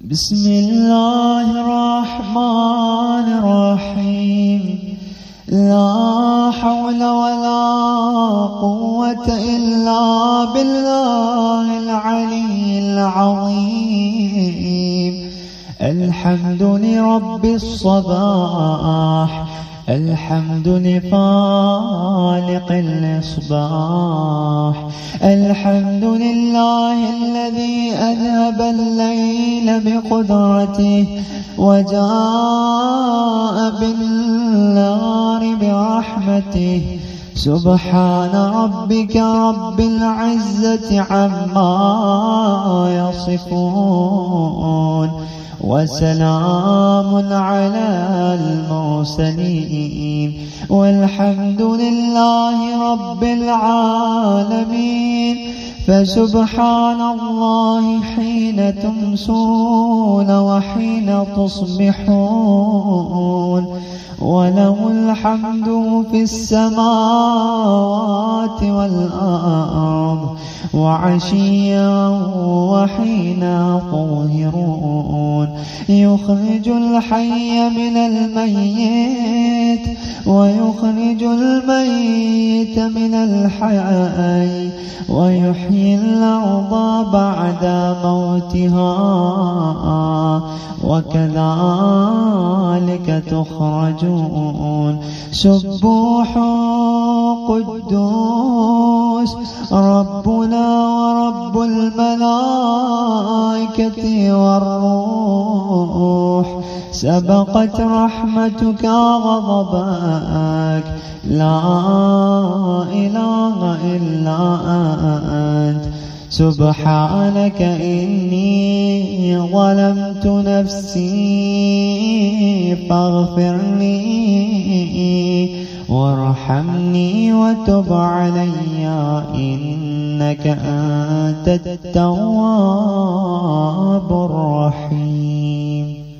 بسم الله الرحمن الرحيم. لا حول ولا قوة إلا بالله العلي العظيم. الحمد لرب الصباح، الحمد لخالق الإصباح، الحمد لله الذي أذهب الليل بقدرته وجاء بالنهار برحمته. سبحان ربك رب العزة عما يصفون، وسلام على المرسلين، والحمد لله رب العالمين. فسبحان الله حين تمسون وحين تصبحون، وله الحمد في السماوات والأرض وعشيا وحين تظهرون. يخرج الحي من الميت ويخرج الميت من الحي، ويحيي الأرض بعد موتها، وكذلك تخرجون. سبوح قدوس ربنا ورب الملائكة والروح. سبقت رحمتك غضبك، لا إله إلا أنت. سبحانك إني ظلمت نفسي فاغفر لي وارحمني وتب علي إنك أنت التواب الرحيم.